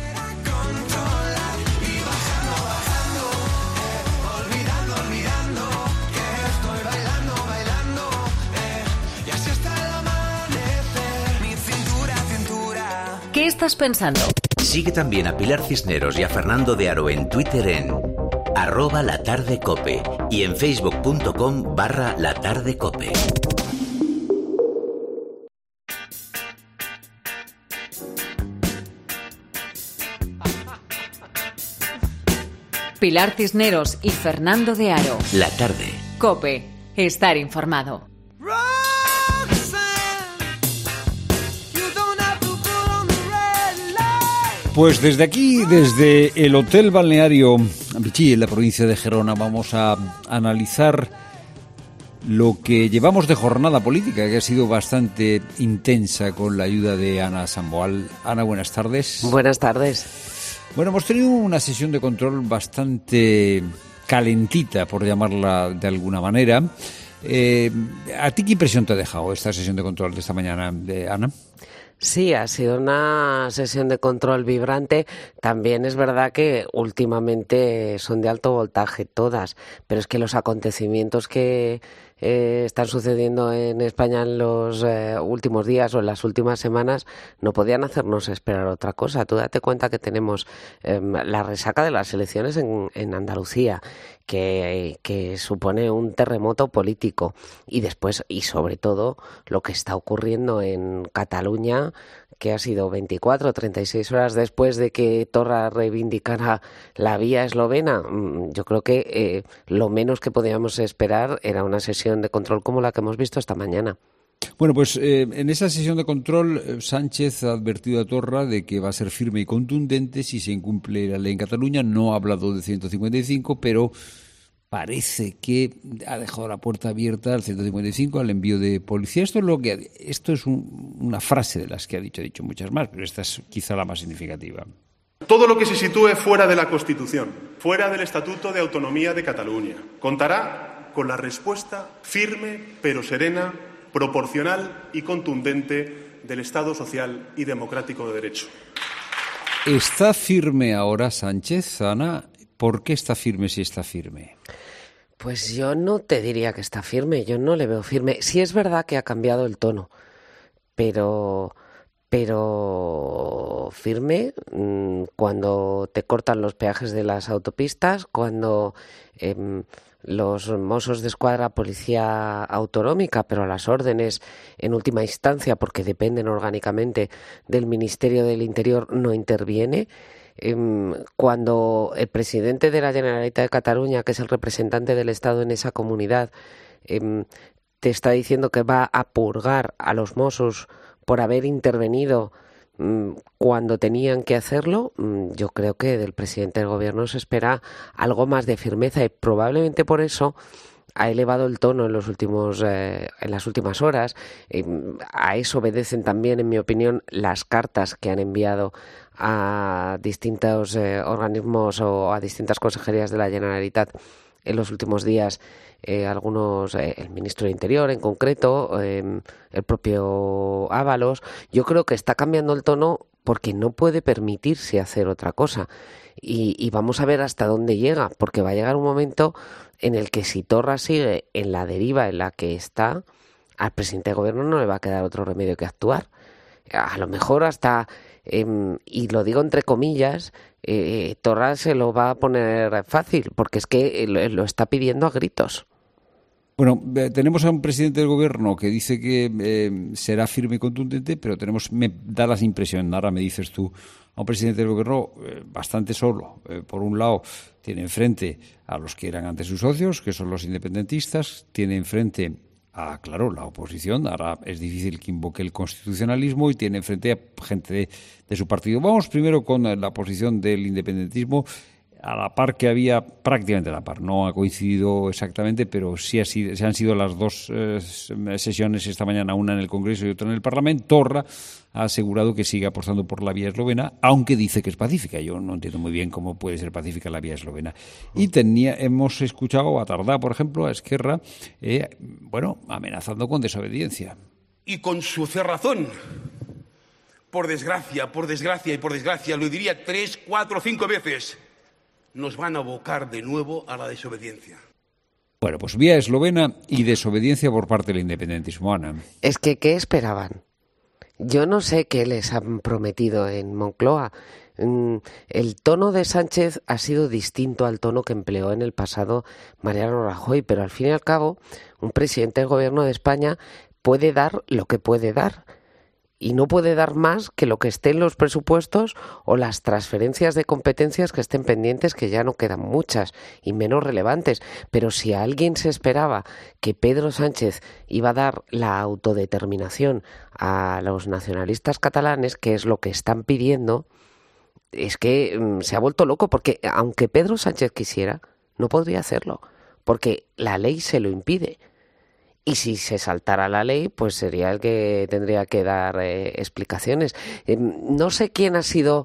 ¿Qué estás pensando? Sigue también a Pilar Cisneros y a Fernando de Aro en Twitter en arroba latardecope y en facebook punto com barra latardecope. Pilar Cisneros y Fernando de Aro. La tarde. Cope. Estar informado. Pues desde aquí, desde el Hotel Balneario Vichy, en la provincia de Gerona, vamos a analizar lo que llevamos de jornada política, que ha sido bastante intensa con la ayuda de Ana Samboal. Ana, buenas tardes. Buenas tardes. Bueno, hemos tenido una sesión de control bastante calentita, por llamarla de alguna manera. Eh, ¿A ti qué impresión te ha dejado esta sesión de control de esta mañana, de Ana? Sí, ha sido una sesión de control vibrante. También es verdad que últimamente son de alto voltaje todas, pero es que los acontecimientos que eh, están sucediendo en España en los eh, últimos días o en las últimas semanas no podían hacernos esperar otra cosa. Tú date cuenta que tenemos eh, la resaca de las elecciones en, en Andalucía, que, que supone un terremoto político, y después, y sobre todo, lo que está ocurriendo en Cataluña, que ha sido veinticuatro o treinta y seis horas después de que Torra reivindicara la vía eslovena. Yo creo que eh, lo menos que podíamos esperar era una sesión de control como la que hemos visto esta mañana. Bueno, pues eh, en esa sesión de control eh, Sánchez ha advertido a Torra de que va a ser firme y contundente si se incumple la ley en Cataluña. No ha hablado de ciento cincuenta y cinco, pero parece que ha dejado la puerta abierta al ciento cincuenta y cinco, al envío de policía. Esto es lo que esto es un, una frase de las que ha dicho, ha dicho muchas más, pero esta es quizá la más significativa. Todo lo que se sitúe fuera de la Constitución, fuera del Estatuto de Autonomía de Cataluña, contará con la respuesta firme pero serena, proporcional y contundente del Estado social y democrático de derecho. ¿Está firme ahora Sánchez, Ana? ¿Por qué está firme si está firme? Pues yo no te diría que está firme, yo no le veo firme. Sí es verdad que ha cambiado el tono, pero, pero firme mmm, cuando te cortan los peajes de las autopistas, cuando eh, los Mossos de Escuadra, Policía Autonómica, pero a las órdenes en última instancia, porque dependen orgánicamente del Ministerio del Interior, no interviene. Cuando el presidente de la Generalitat de Cataluña, que es el representante del Estado en esa comunidad, te está diciendo que va a purgar a los Mossos por haber intervenido cuando tenían que hacerlo, yo creo que del presidente del gobierno se espera algo más de firmeza, y probablemente por eso ha elevado el tono en los últimos eh, en las últimas horas. Eh, a eso obedecen también, en mi opinión, las cartas que han enviado a distintos eh, organismos o a distintas consejerías de la Generalitat en los últimos días. Eh, algunos, eh, el ministro de Interior en concreto, eh, el propio Ábalos. Yo creo que está cambiando el tono porque no puede permitirse hacer otra cosa. Y, y vamos a ver hasta dónde llega, porque va a llegar un momento en el que si Torra sigue en la deriva en la que está, al presidente de gobierno no le va a quedar otro remedio que actuar. A lo mejor hasta, eh, y lo digo entre comillas, eh, Torra se lo va a poner fácil, porque es que lo, lo está pidiendo a gritos. Bueno, eh, tenemos a un presidente del gobierno que dice que eh, será firme y contundente, pero tenemos, me da la impresión, ahora me dices tú, a un presidente del gobierno eh, bastante solo. Eh, por un lado, tiene enfrente a los que eran antes sus socios, que son los independentistas, tiene enfrente a, claro, la oposición, ahora es difícil que invoque el constitucionalismo, y tiene enfrente a gente de, de su partido. Vamos primero con la posición del independentismo, a la par que había, prácticamente a la par, no ha coincidido exactamente, pero sí ha sido, se han sido las dos eh, sesiones esta mañana, una en el Congreso y otra en el Parlamento. Torra ha asegurado que sigue apostando por la vía eslovena, aunque dice que es pacífica. Yo no entiendo muy bien cómo puede ser pacífica la vía eslovena. Y tenía, hemos escuchado a Tardá, por ejemplo, a Esquerra, eh, bueno, amenazando con desobediencia. Y con su cerrazón. Por desgracia, por desgracia y por desgracia, lo diría tres, cuatro, cinco veces, nos van a abocar de nuevo a la desobediencia. Bueno, pues vía eslovena y desobediencia por parte del independentismo, Ana. Es que, ¿qué esperaban? Yo no sé qué les han prometido en Moncloa. El tono de Sánchez ha sido distinto al tono que empleó en el pasado Mariano Rajoy, pero al fin y al cabo, un presidente del gobierno de España puede dar lo que puede dar. Y no puede dar más que lo que esté en los presupuestos o las transferencias de competencias que estén pendientes, que ya no quedan muchas y menos relevantes. Pero si a alguien se esperaba que Pedro Sánchez iba a dar la autodeterminación a los nacionalistas catalanes, que es lo que están pidiendo, es que mm, se ha vuelto loco, porque aunque Pedro Sánchez quisiera, no podría hacerlo, porque la ley se lo impide. Y si se saltara la ley, pues sería el que tendría que dar eh, explicaciones. Eh, no sé quién ha sido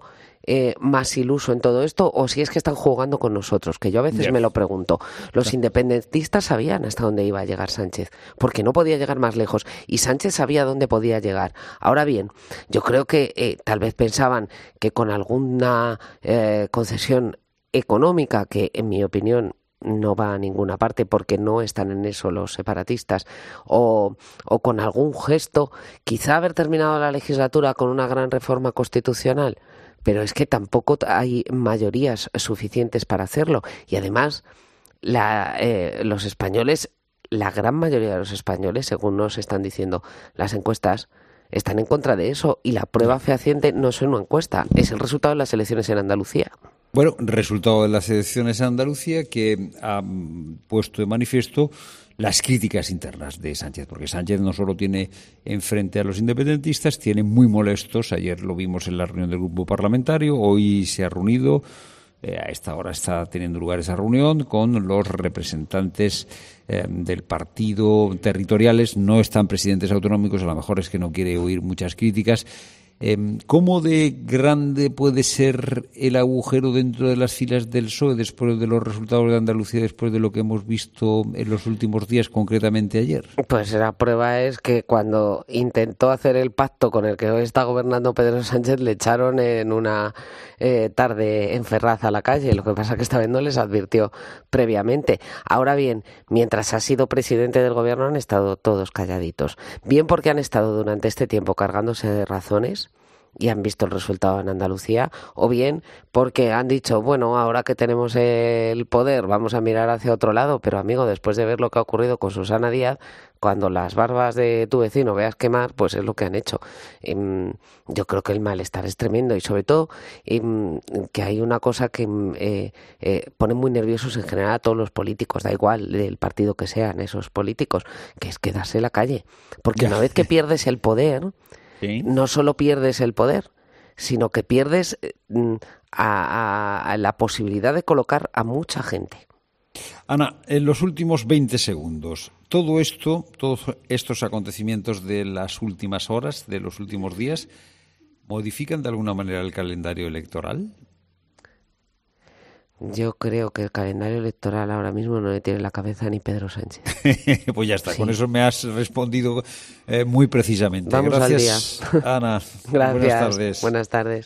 eh, más iluso en todo esto o si es que están jugando con nosotros, que yo a veces Yeah. me lo pregunto. Los Yeah. independentistas sabían hasta dónde iba a llegar Sánchez, porque no podía llegar más lejos, y Sánchez sabía dónde podía llegar. Ahora bien, yo creo que eh, tal vez pensaban que con alguna eh, concesión económica, que en mi opinión no va a ninguna parte porque no están en eso los separatistas, o, o con algún gesto, quizá haber terminado la legislatura con una gran reforma constitucional, pero es que tampoco hay mayorías suficientes para hacerlo. Y además, la, eh, los españoles, la gran mayoría de los españoles, según nos están diciendo las encuestas, están en contra de eso, y la prueba fehaciente no es una encuesta, es el resultado de las elecciones en Andalucía. Bueno, resultado de las elecciones en Andalucía que ha puesto de manifiesto las críticas internas de Sánchez, porque Sánchez no solo tiene enfrente a los independentistas, tiene muy molestos, ayer lo vimos en la reunión del grupo parlamentario, hoy se ha reunido, eh, a esta hora está teniendo lugar esa reunión con los representantes eh, del partido territoriales, no están presidentes autonómicos, a lo mejor es que no quiere oír muchas críticas. ¿Cómo de grande puede ser el agujero dentro de las filas del P S O E después de los resultados de Andalucía, después de lo que hemos visto en los últimos días, concretamente ayer? Pues la prueba es que cuando intentó hacer el pacto con el que hoy está gobernando Pedro Sánchez, le echaron en una eh, tarde en Ferraz a la calle. Lo que pasa es que esta vez no les advirtió previamente. Ahora bien, mientras ha sido presidente del gobierno han estado todos calladitos. Bien porque han estado durante este tiempo cargándose de razones y han visto el resultado en Andalucía, o bien porque han dicho, bueno, ahora que tenemos el poder vamos a mirar hacia otro lado, pero amigo, después de ver lo que ha ocurrido con Susana Díaz, cuando las barbas de tu vecino veas quemar, pues es lo que han hecho. Yo creo que el malestar es tremendo, y sobre todo que hay una cosa que eh, eh, pone muy nerviosos en general a todos los políticos, da igual del partido que sean esos políticos, que es quedarse en la calle, porque una vez que pierdes el poder, ¿sí?, no solo pierdes el poder, sino que pierdes a, a, a la posibilidad de colocar a mucha gente. Ana, en los últimos veinte segundos, todo esto, todos estos acontecimientos de las últimas horas, de los últimos días, ¿modifican de alguna manera el calendario electoral? Yo creo que el calendario electoral ahora mismo no le tiene la cabeza ni Pedro Sánchez. Pues ya está, sí. Con eso me has respondido eh, muy precisamente. Vamos Gracias, al día. Ana. Gracias. Buenas tardes. Buenas tardes.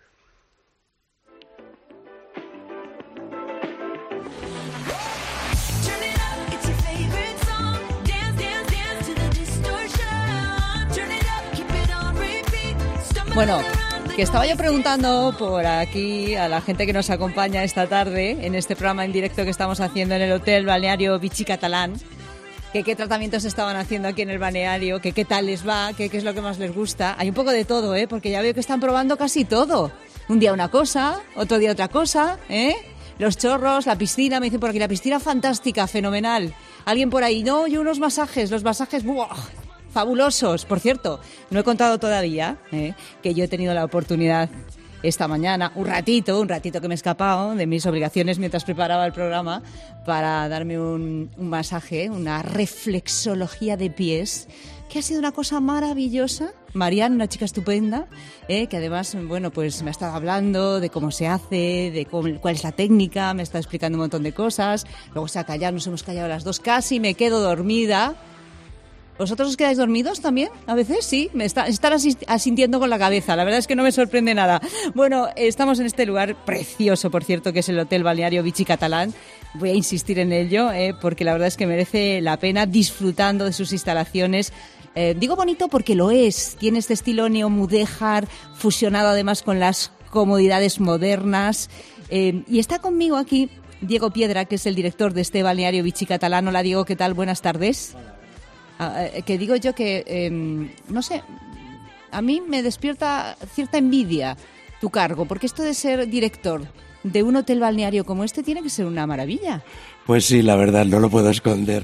Bueno, que estaba yo preguntando por aquí a la gente que nos acompaña esta tarde en este programa en directo que estamos haciendo en el Hotel Balneario Vichy Catalán, que qué tratamientos estaban haciendo aquí en el balneario, que qué tal les va, que qué es lo que más les gusta. Hay un poco de todo, ¿eh? Porque ya veo que están probando casi todo. Un día una cosa, otro día otra cosa, ¿eh? Los chorros, la piscina, me dicen por aquí, la piscina fantástica, fenomenal. Alguien por ahí, no, y unos masajes, los masajes, ¡buah! Fabulosos. Por cierto, no he contado todavía eh, que yo he tenido la oportunidad esta mañana, un ratito, un ratito que me he escapado de mis obligaciones mientras preparaba el programa, para darme un, un masaje, una reflexología de pies, que ha sido una cosa maravillosa. Mariana, una chica estupenda, eh, que además, bueno, pues me ha estado hablando de cómo se hace, de cómo, cuál es la técnica, me está explicando un montón de cosas. Luego se ha callado, nos hemos callado las dos, casi me quedo dormida. ¿Vosotros os quedáis dormidos también? A veces sí, me está, están asintiendo con la cabeza. La verdad es que no me sorprende nada. Bueno, estamos en este lugar precioso, por cierto, que es el Hotel Balneario Vichy Catalán. Voy a insistir en ello, eh, porque la verdad es que merece la pena, disfrutando de sus instalaciones. Eh, digo bonito porque lo es. Tiene este estilo neomudéjar, fusionado además con las comodidades modernas. Eh, y está conmigo aquí Diego Piedra, que es el director de este Balneario Vichy Catalán. Hola, Diego, ¿qué tal? Buenas tardes. Uh, que digo yo que, eh, no sé, a mí me despierta cierta envidia tu cargo, porque esto de ser director de un hotel balneario como este tiene que ser una maravilla. Pues sí, la verdad, no lo puedo esconder.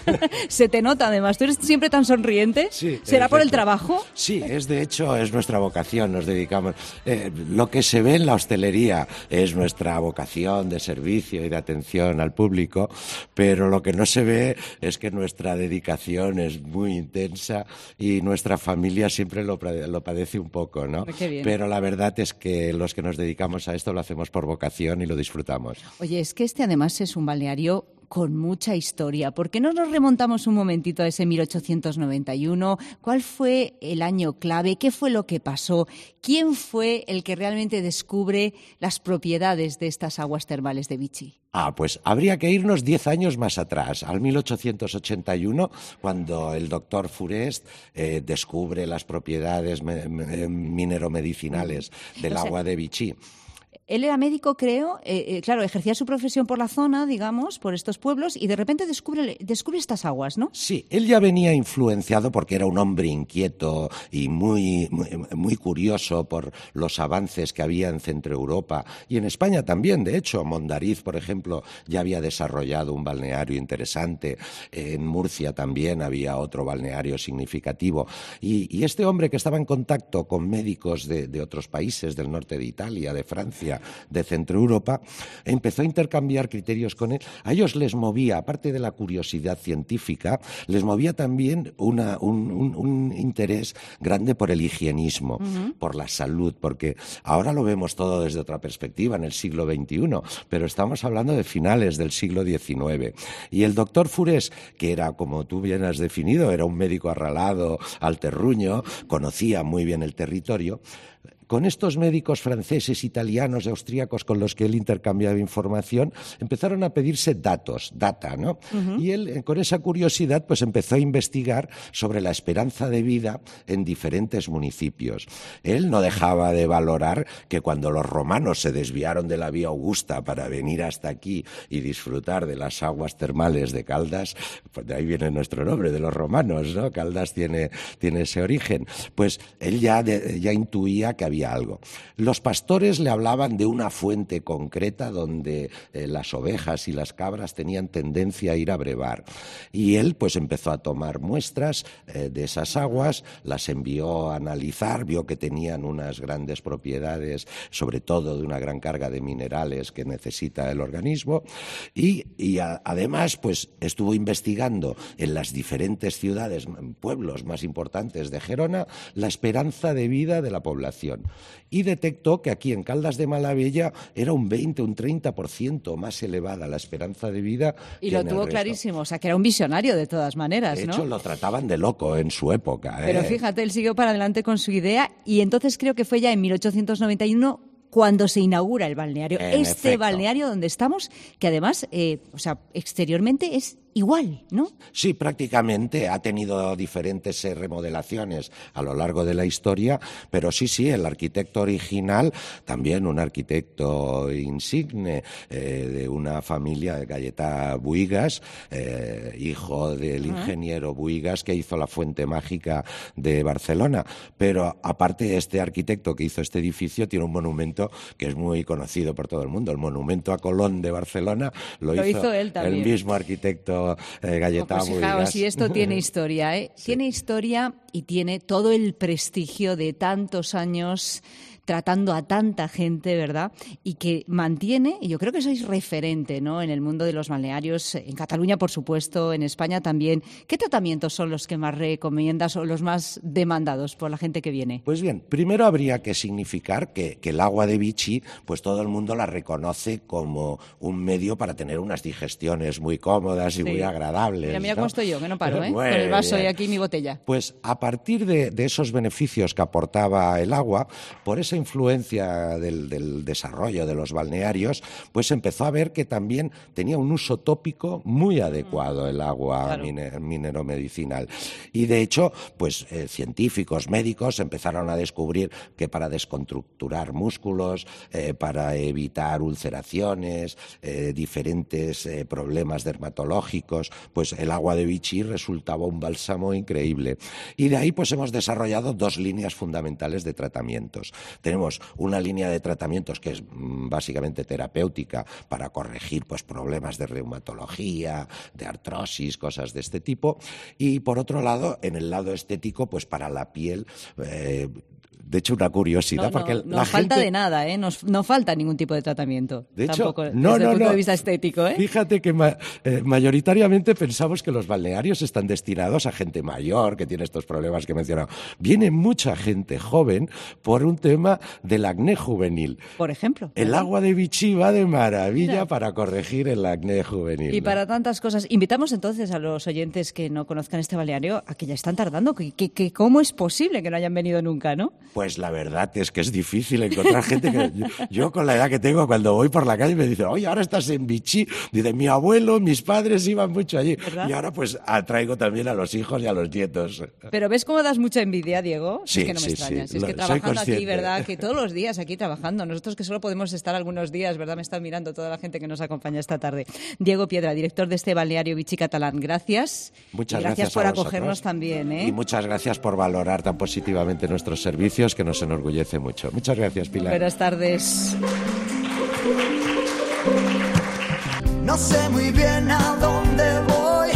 Se te nota, además. ¿Tú eres siempre tan sonriente? Sí. ¿Será por el trabajo? Sí, es de hecho, es nuestra vocación, nos dedicamos. Eh, lo que se ve en la hostelería es nuestra vocación de servicio y de atención al público, pero lo que no se ve es que nuestra dedicación es muy intensa y nuestra familia siempre lo, lo padece un poco, ¿no? Qué bien. Pero la verdad es que los que nos dedicamos a esto lo hacemos por vocación y lo disfrutamos. Oye, es que este además es un balneario con mucha historia. ¿Por qué no nos remontamos un momentito a ese mil ochocientos noventa y uno? ¿Cuál fue el año clave? ¿Qué fue lo que pasó? ¿Quién fue el que realmente descubre las propiedades de estas aguas termales de Vichy? Ah, pues habría que irnos diez años más atrás, al mil ochocientos ochenta y uno, cuando el doctor Fourest eh, descubre las propiedades me- me- mineromedicinales del O sea, agua de Vichy. Él era médico, creo, eh, eh, claro, ejercía su profesión por la zona, digamos, por estos pueblos, y de repente descubre, descubre estas aguas, ¿no? Sí, él ya venía influenciado porque era un hombre inquieto y muy, muy, muy curioso por los avances que había en Centro Europa y en España también. De hecho, Mondariz, por ejemplo, ya había desarrollado un balneario interesante. En Murcia también había otro balneario significativo. Y, y este hombre que estaba en contacto con médicos de, de otros países, del norte de Italia, de Francia, de Centro Europa, empezó a intercambiar criterios con él. A ellos les movía, aparte de la curiosidad científica, les movía también una, un, un, un interés grande por el higienismo, uh-huh. por la salud, porque ahora lo vemos todo desde otra perspectiva, en el siglo veintiuno, pero estamos hablando de finales del siglo diecinueve. Y el doctor Fourest, que era, como tú bien has definido, era un médico arralado al terruño, conocía muy bien el territorio. Con estos médicos franceses, italianos, austríacos con los que él intercambiaba información, empezaron a pedirse datos, data, ¿no? Uh-huh. Y él, con esa curiosidad, pues empezó a investigar sobre la esperanza de vida en diferentes municipios. Él no dejaba de valorar que cuando los romanos se desviaron de la vía Augusta para venir hasta aquí y disfrutar de las aguas termales de Caldas, pues de ahí viene nuestro nombre, de los romanos, ¿no? Caldas tiene, tiene ese origen. Pues él ya, de, ya intuía que había algo. Los pastores le hablaban de una fuente concreta donde eh, las ovejas y las cabras tenían tendencia a ir a brevar. Y él pues empezó a tomar muestras eh, de esas aguas, las envió a analizar, vio que tenían unas grandes propiedades, sobre todo de una gran carga de minerales que necesita el organismo, y, y a, además pues estuvo investigando en las diferentes ciudades, pueblos más importantes de Gerona, la esperanza de vida de la población. Y detectó que aquí en Caldas de Malavella era un veinte, un treinta por ciento más elevada la esperanza de vida. Y que lo en el tuvo resto. clarísimo, o sea, que era un visionario de todas maneras, De ¿no? hecho, lo trataban de loco en su época. ¿eh? Pero fíjate, él siguió para adelante con su idea y entonces creo que fue ya en mil ochocientos noventa y uno cuando se inaugura el balneario. En este efecto. balneario donde estamos, que además, eh, o sea, exteriormente es igual, ¿no? Sí, prácticamente ha tenido diferentes eh, remodelaciones a lo largo de la historia, pero sí, sí, el arquitecto original, también un arquitecto insigne eh, de una familia, Galleta Buigas, eh, hijo del uh-huh. ingeniero Buigas que hizo la Fuente Mágica de Barcelona. Pero aparte, este arquitecto que hizo este edificio tiene un monumento que es muy conocido por todo el mundo. El monumento a Colón de Barcelona lo, lo hizo, hizo él también. El mismo arquitecto Eh, Galleta pues fijaos, Buigas. si esto tiene historia, ¿eh? Sí. Tiene historia y tiene todo el prestigio de tantos años tratando a tanta gente, ¿verdad? Y que mantiene, y yo creo que sois referente, ¿no?, en el mundo de los balnearios, en Cataluña, por supuesto, en España también. ¿Qué tratamientos son los que más recomiendas o los más demandados por la gente que viene? Pues bien, primero habría que significar que, que el agua de Vichy, pues todo el mundo la reconoce como un medio para tener unas digestiones muy cómodas y sí. muy agradables. Mira, mira ¿no? cómo estoy yo, que no paro, ¿eh? Muy Con el vaso bien. y aquí mi botella. Pues a partir de, de esos beneficios que aportaba el agua, por esa influencia del, del desarrollo de los balnearios, pues empezó a ver que también tenía un uso tópico muy adecuado el agua claro. mine, mineromedicinal. Y de hecho, pues eh, científicos, médicos empezaron a descubrir que para descontracturar músculos, eh, para evitar ulceraciones, eh, diferentes eh, problemas dermatológicos, reumáticos, pues el agua de Vichy resultaba un bálsamo increíble. Y de ahí pues hemos desarrollado dos líneas fundamentales de tratamientos. Tenemos una línea de tratamientos que es mmm, básicamente terapéutica para corregir pues problemas de reumatología, de artrosis, cosas de este tipo. Y por otro lado, en el lado estético, pues para la piel... Eh, De hecho, una curiosidad, no, porque no, la no falta gente... de nada, ¿eh? No, no falta ningún tipo de tratamiento. De hecho, tampoco no, desde no, el punto no. de vista estético, ¿eh? Fíjate que ma eh, mayoritariamente pensamos que los balnearios están destinados a gente mayor que tiene estos problemas que he mencionado. Viene mucha gente joven por un tema del acné juvenil. Por ejemplo. El agua de Vichy va de maravilla Mira. para corregir el acné juvenil. Y para tantas cosas. Invitamos entonces a los oyentes que no conozcan este balneario a que ya están tardando. Que, que, que ¿Cómo es posible que no hayan venido nunca, no? Pues la verdad es que es difícil encontrar gente que... Yo, yo con la edad que tengo, cuando voy por la calle me dicen, oye, ahora estás en Vichy. Dice, mi abuelo, mis padres iban mucho allí. ¿Verdad? Y ahora pues atraigo también a los hijos y a los nietos. Pero ¿ves cómo das mucha envidia, Diego? Sí, es que no me sí, extraña. sí. Si es Lo- que soy trabajando aquí, consciente. ¿verdad? Que todos los días aquí trabajando. Nosotros que solo podemos estar algunos días, ¿verdad? Me están mirando toda la gente que nos acompaña esta tarde. Diego Piedra, director de este balneario Vichy Catalán. Gracias. Muchas y gracias gracias por a vosotros. acogernos también, ¿eh? Y muchas gracias por valorar tan positivamente nuestros servicios, que nos enorgullece mucho. Muchas gracias, Pilar. Buenas tardes. No sé muy bien a dónde voy,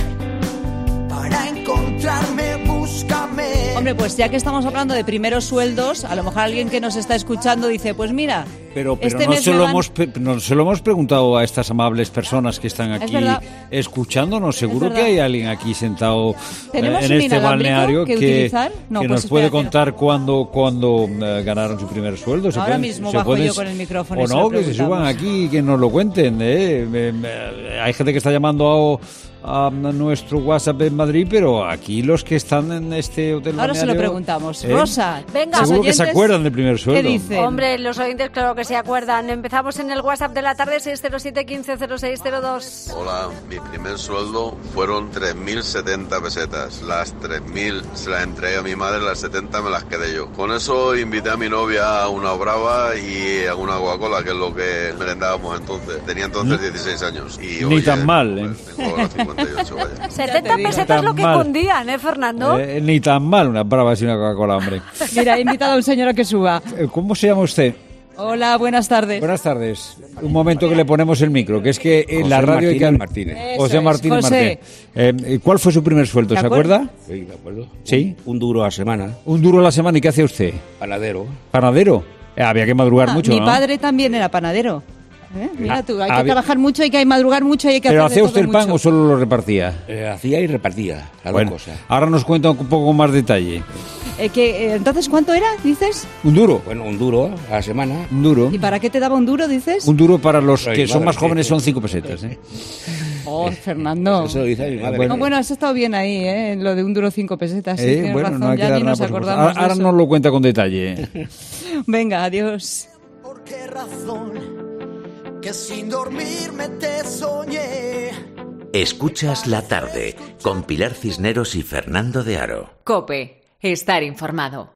para encontrarme, búscame. Hombre, pues ya que estamos hablando de primeros sueldos, a lo mejor alguien que nos está escuchando dice, pues mira, Pero, pero este no, mes se me lo van- hemos, pe- no se lo hemos preguntado a estas amables personas que están aquí verdad. escuchándonos. Seguro Es que verdad. hay alguien aquí sentado eh, ¿Tenemos en un este inalámbrico balneario que que, utilizar? No, que pues nos puede espérate. contar cuándo, cuándo eh, ganaron su primer sueldo. Se Ahora pueden- mismo se bajo pueden- yo con el micrófono y O se no, lo que se suban preguntamos. aquí y que nos lo cuenten. ¿eh? Me- me- hay gente que está llamando a, a nuestro WhatsApp en Madrid, pero aquí los que están en este hotel Ahora se lo balneario, preguntamos. ¿eh? Rosa, Venga, Seguro los que se oyentes, acuerdan del primer sueldo. ¿qué dicen? Hombre, los oyentes claro que se acuerdan. Empezamos en el WhatsApp de la tarde seis cero siete, quince cero seis cero dos. Hola, mi primer sueldo fueron tres mil setenta pesetas. Las tres mil se las entregué a mi madre, las setenta me las quedé yo. Con eso invité a mi novia a una brava y a una Coca-Cola, que es lo que merendábamos entonces. Tenía entonces dieciséis años. Y, Ni oye, tan mal, ¿eh? tengo ahora cincuenta y ocho, vaya. setenta digo. pesetas Tan lo que mal. cundían, ¿eh, Fernando? Eh, ni tan mal, una brava y una Coca-Cola, hombre. Mira, he invitado a un señor a que suba. Eh, ¿Cómo se llama usted? Hola, buenas tardes. Buenas tardes. Un momento que le ponemos el micro, que es que en José la radio hay que... Martínez Martínez. José Eso es, Martínez José. Martínez. Eh, ¿Cuál fue su primer sueldo? ¿Se ¿Se acuerda? acuerda? Sí, me acuerdo. Sí. Un, un duro a la semana. Un duro a la semana. ¿Y qué hacía usted? Panadero. ¿Panadero? Eh, había que madrugar Ah, mucho, mi ¿no? padre también era panadero. ¿Eh? Mira tú, hay que había- trabajar mucho, hay que madrugar mucho, hay que ¿Pero hacer hacía de usted todo el pan mucho. o solo lo repartía? Eh, hacía y repartía las Bueno, dos cosas. ahora nos cuenta un poco más detalle. Eh, que, eh, entonces, ¿cuánto era, dices? ¿Un duro? Bueno, un duro a la semana. Un duro. ¿Y para qué te daba un duro, dices? Un duro para los Ay, que son madre, más sí, jóvenes sí. son cinco pesetas, ¿eh? Oh, Fernando. Eso lo dice mi madre. Bueno. No, bueno, has estado bien ahí, ¿eh? Lo de un duro cinco pesetas. Sí, Eh, tienes bueno, razón, no hay que ya dar ni nada nos por supuesto. acordamos Ahora, ahora de nos eso. lo cuenta con detalle. Venga, adiós. ¿Por qué razón? Que sin dormirme te soñé. Escuchas La Tarde con Pilar Cisneros y Fernando de Aro. Cope, estar informado.